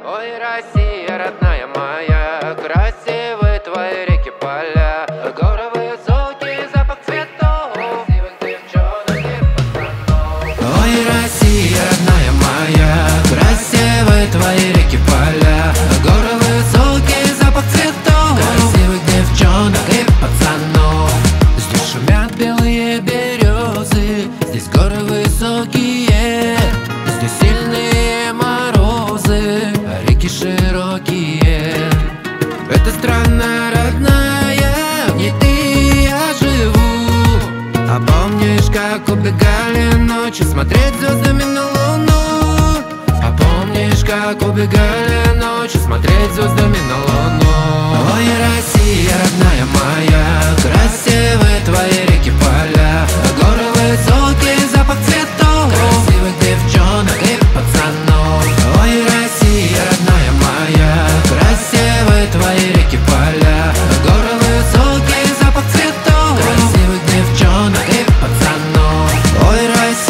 Ой, Россия, родная моя, красивые твои реки, поля, горы высокие, запах цветов, красивых девчонок и пацанов. Ой, Россия, родная моя, красивые твои реки, поля, горы высокие, запах цветов, красивых девчонок и пацанов. Здесь шумят белые березы, здесь горы высокие, здесь сильные морозы, а реки широкие. Это страна родная, в ней ты и я живу. А помнишь, как убегали ночью смотреть звездами на луну? А помнишь, как убегали ночью смотреть звездами на луну? Ой, Россия, родная моя, красивые твои реки, поля, горы высокие, запах цветов, красивых девчонок и пацанов. Ой, Россия, родная моя, красивые твои реки, поля, горы высокие, запах цветов, красивых девчонок и пацанов. Ой,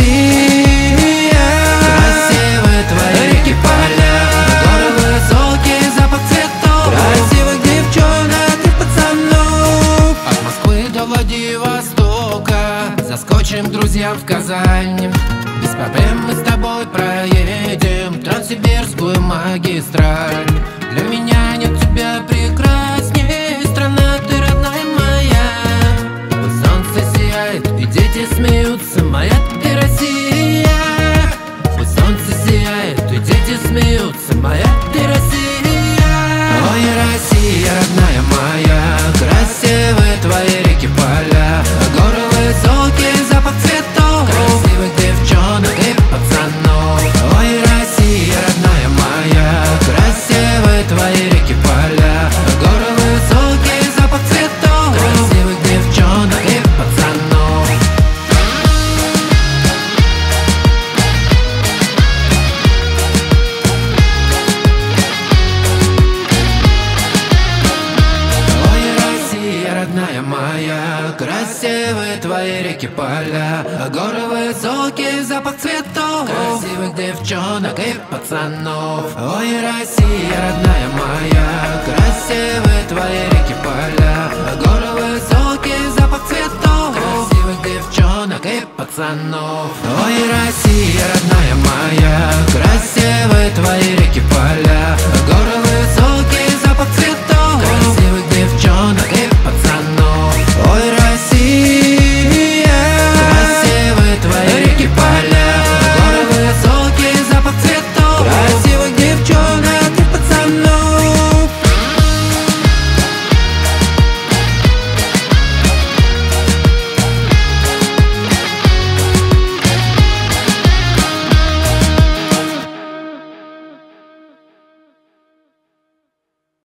Россия, красивые твои реки, поля, горы высокие, запах цветов, красивых девчонок и пацанов. От Москвы до Владивостока заскочим к друзьям в Казань. Без проблем мы с тобой проедем Транссибирскую магистраль. Для меня нет тебя прекрасней, страна ты родная моя. Пусть солнце сияет и дети смеются, моя ты Россия. Пусть солнце сияет и дети смеются, моя ты Россия. Ой, Россия, родная моя, красивые твои реки, поля, горы высокие, запах цветов, красивых девчонок и пацанов. Ой, Россия, родная моя, красивые твои реки, поля, горы высокие, запах цветов, красивых девчонок и пацанов. Ой, Россия, родная моя, красивые твои реки, поля, горы высокие, запах цветов, красивых девчонок и пацанов. Ой, Россия, родная моя, красивые твои реки, поля, горы высокие, запах цветов, красивых девчонок и пацанов. Ой, Россия, родная моя,